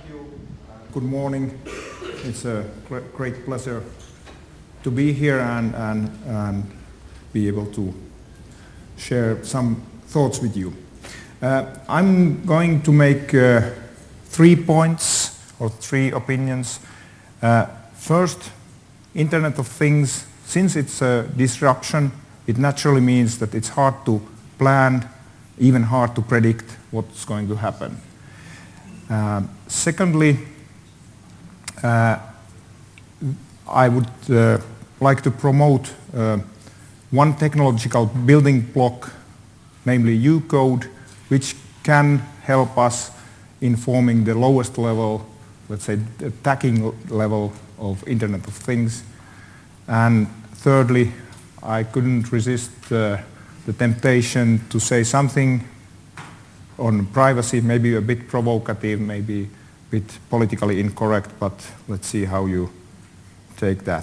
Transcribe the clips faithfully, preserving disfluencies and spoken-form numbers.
Good morning. It's a great pleasure to be here and, and, and be able to share some thoughts with you. Uh, I'm going to make uh, three points or three opinions. Uh, first, Internet of Things, since it's a disruption, it naturally means that it's hard to plan, even hard to predict what's going to happen. Uh, secondly, uh, I would uh, like to promote uh, one technological building block, namely U-code, which can help us in forming the lowest level, let's say the tagging level of Internet of Things. And thirdly, I couldn't resist uh, the temptation to say something on privacy, maybe a bit provocative, maybe a bit politically incorrect, but let's see how you take that.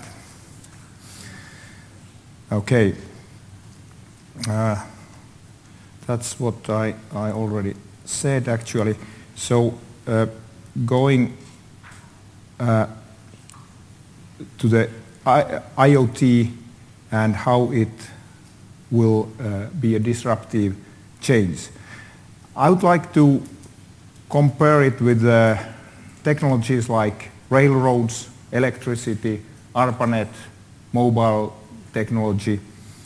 Okay. Uh, that's what I, I already said, actually. So uh, going uh, to the I IoT and how it will uh, be a disruptive change. I would like to compare it with uh, technologies like railroads, electricity, ARPANET, mobile technology,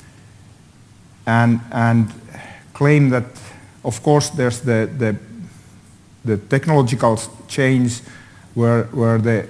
and, and claim that, of course, there's the, the, the technological change where, where the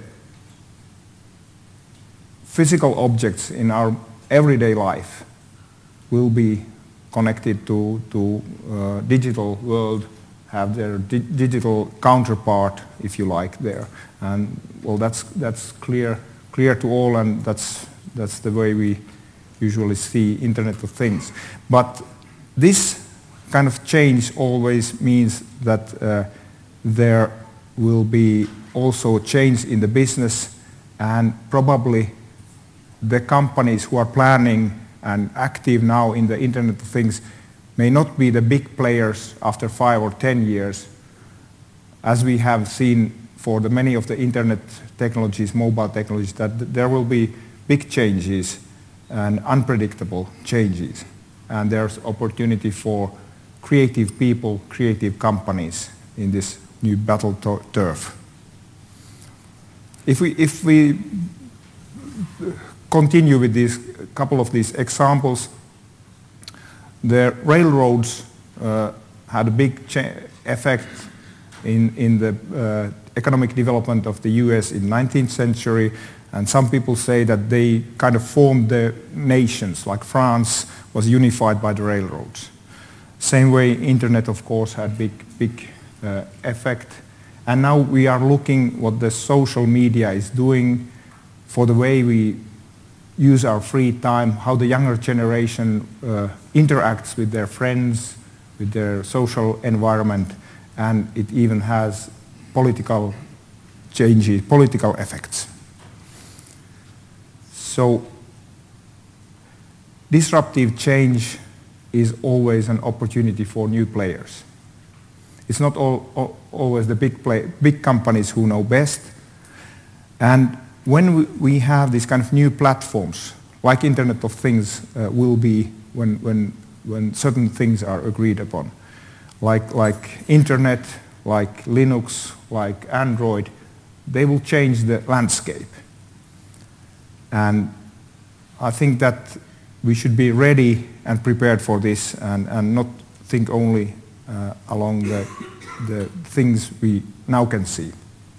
physical objects in our everyday life will be connected to, to uh, digital world, have their di digital counterpart, if you like, there. And well, that's, that's clear, clear to all, and that's, that's the way we usually see Internet of Things. But this kind of change always means that uh, there will be also a change in the business, and probably the companies who are planning and active now in the Internet of Things may not be the big players after five or ten years, as we have seen for the many of the Internet technologies, mobile technologies, that th there will be big changes and unpredictable changes. And there's opportunity for creative people, creative companies in this new battle turf. If we, if we continue with these couple of these examples, the railroads uh, had a big effect in, in the uh, economic development of the U S in the nineteenth century, and some people say that they kind of formed the nations, like France was unified by the railroads. Same way, Internet, of course, had big, big uh, effect. And now we are looking what the social media is doing for the way we use our free time, how the younger generation uh, interacts with their friends, with their social environment, and it even has political changes, political effects. So disruptive change is always an opportunity for new players. It's not all, all, always the big, play, big companies who know best. And when we have these kind of new platforms, like Internet of Things uh, will be when, when, when certain things are agreed upon, like, like Internet, like Linux, like Android, they will change the landscape. And I think that we should be ready and prepared for this, and, and not think only uh, along the, the things we now can see.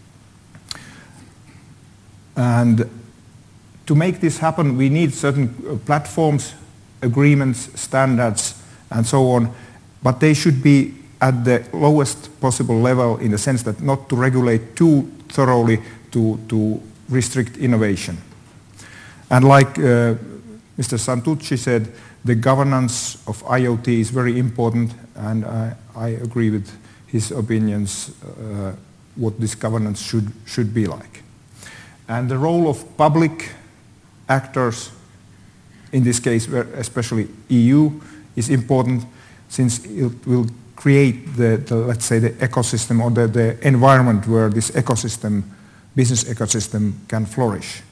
And to make this happen, we need certain platforms, agreements, standards, and so on, but they should be at the lowest possible level in the sense that not to regulate too thoroughly to, to restrict innovation. And like uh, Mister Santucci said, the governance of IoT is very important, and I, I agree with his opinions uh, what this governance should, should be like. And the role of public actors, in this case especially E U, is important, since it will create the, the let's say, the ecosystem or the, the environment where this ecosystem, business ecosystem, can flourish.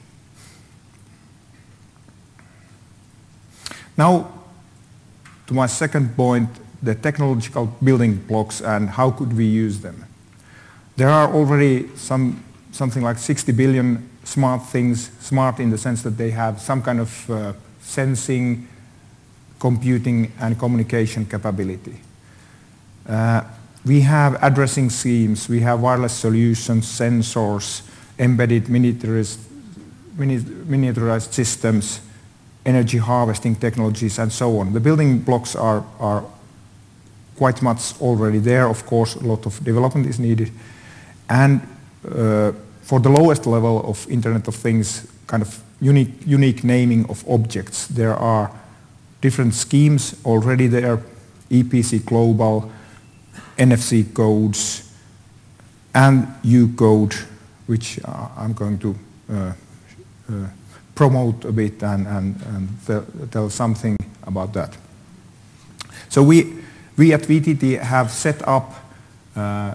Now, to my second point, the technological building blocks and how could we use them. There are already some, something like sixty billion smart things, smart in the sense that they have some kind of uh, sensing, computing and communication capability. Uh, we have addressing schemes, we have wireless solutions, sensors, embedded miniaturized, miniaturized systems, energy harvesting technologies and so on. The building blocks are, are quite much already there. Of course, a lot of development is needed. And uh, for the lowest level of Internet of Things, kind of unique, unique naming of objects, there are different schemes already there, E P C Global, N F C codes, and U code, which uh, I'm going to uh, uh, promote a bit and, and, and tell, tell something about that. So we, we at V T T have set up uh,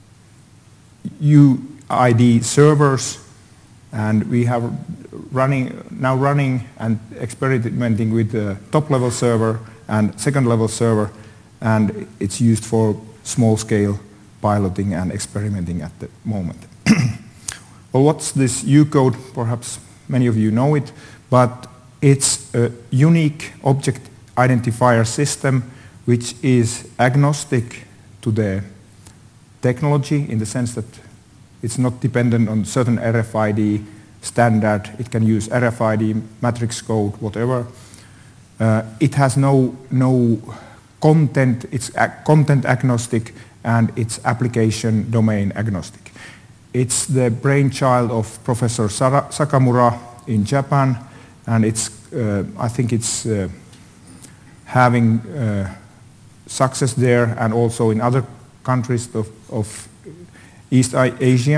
U I D servers, and we have running, now running and experimenting with the top-level server and second-level server, and it's used for small-scale piloting and experimenting at the moment. Well, what's this U code? Perhaps many of you know it, but it's a unique object identifier system which is agnostic to the technology in the sense that it's not dependent on certain R F I D standard. It can use R F I D, matrix code, whatever. Uh, it has no, no content, it's content agnostic, and it's application domain agnostic. It's the brainchild of Professor Sara Sakamura in Japan, and it's, uh, I think it's uh, having uh, success there and also in other countries of, of East Asia.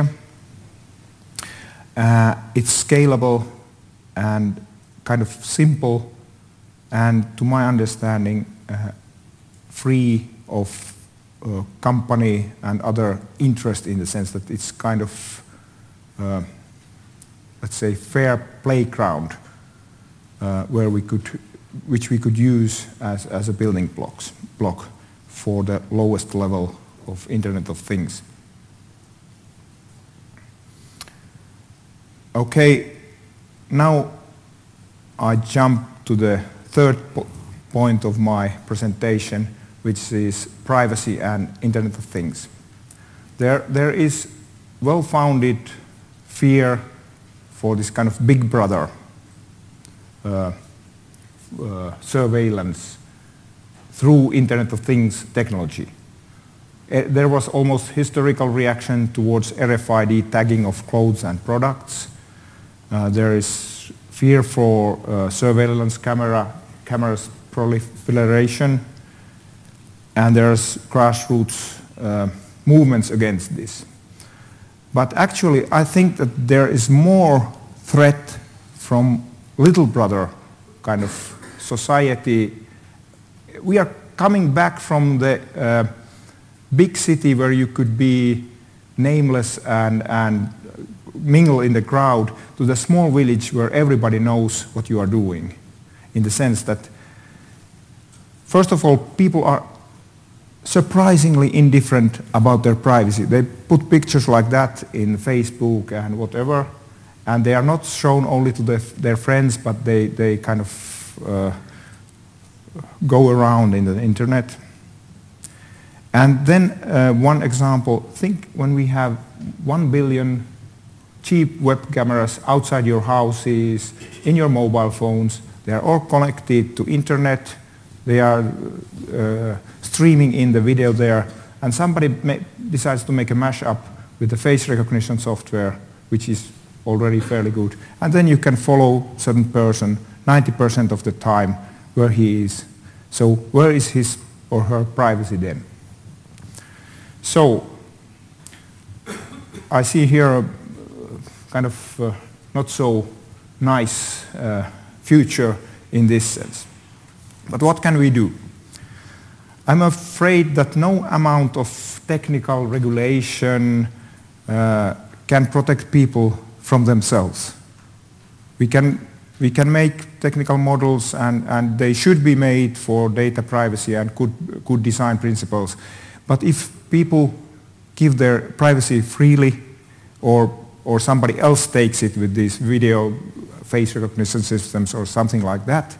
Uh, it's scalable and kind of simple, and to my understanding, uh, free of uh, company and other interest in the sense that it's kind of, uh, let's say, fair playground uh, where we could, which we could use as, as a building blocks, block for the lowest level of Internet of Things. Okay, now I jump to the third po point of my presentation, which is privacy and Internet of Things. There, there is well-founded fear for this kind of big brother uh, uh, surveillance through Internet of Things technology. Uh, there was almost historical reaction towards R F I D tagging of clothes and products. Uh, there is fear for uh, surveillance camera, cameras proliferation, and there's grassroots uh, movements against this. But actually, I think that there is more threat from little brother kind of society. We are coming back from the uh, big city where you could be nameless and, and mingle in the crowd to the small village where everybody knows what you are doing, in the sense that, first of all, people are surprisingly indifferent about their privacy. They put pictures like that in Facebook and whatever, and they are not shown only to the, their friends, but they, they kind of uh, go around in the internet. And then uh, one example, think when we have one billion cheap web cameras outside your houses, in your mobile phones, they are all connected to internet, they are uh, streaming in the video there, and somebody decides to make a mashup with the face recognition software, which is already fairly good, and then you can follow a certain person ninety percent of the time where he is. So where is his or her privacy then? So I see here a kind of uh, not so nice uh, future in this sense. But what can we do? I'm afraid that no amount of technical regulation uh, can protect people from themselves. We can, we can make technical models, and, and they should be made for data privacy and good, good design principles. But if people give their privacy freely, or, or somebody else takes it with these video face recognition systems or something like that,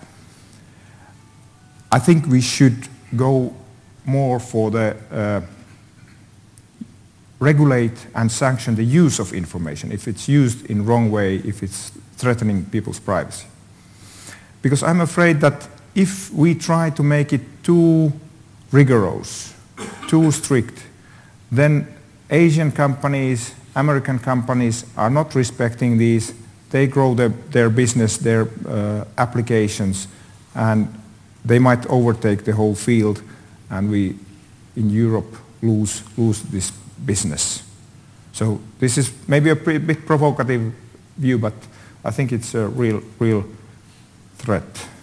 I think we should go more for the uh, regulate and sanction the use of information if it's used in wrong way, if it's threatening people's privacy. Because I'm afraid that if we try to make it too rigorous, too strict, then Asian companies, American companies are not respecting these. They grow their, their business, their uh, applications, and they might overtake the whole field, and we in Europe lose, lose this business. So this is maybe a pretty bit provocative view, but I think it's a real, real threat.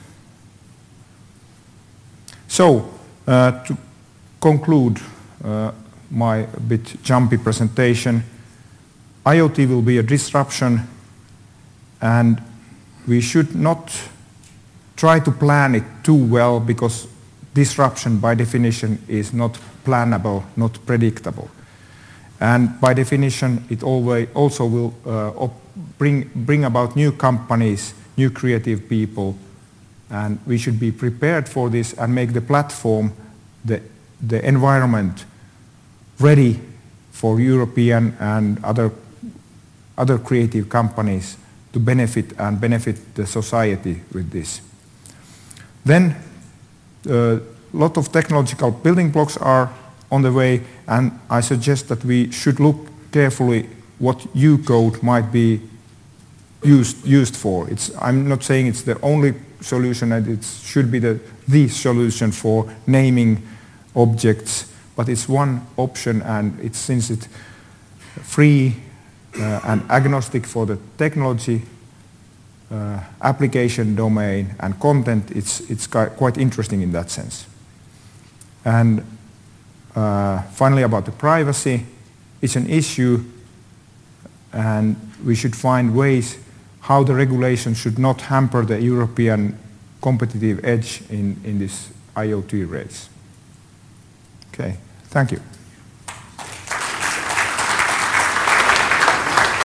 So uh, to conclude uh, my bit jumpy presentation, IoT will be a disruption, and we should not try to plan it too well, because disruption by definition is not plannable, not predictable. And by definition, it always also will uh, bring, bring about new companies, new creative people, and we should be prepared for this and make the platform, the, the environment ready for European and other, other creative companies to benefit and benefit the society with this. Then a lot of technological building blocks are on the way, and I suggest that we should look carefully what U-code might be used, used for. It's, I'm not saying it's the only solution, and it should be the, the solution for naming objects, but it's one option, and it's, since it's free uh, and agnostic for the technology, uh, application domain and content, it's, it's quite interesting in that sense. And Uh, finally, about the privacy, it's an issue, and we should find ways how the regulation should not hamper the European competitive edge in, in this IoT race. Okay, thank you.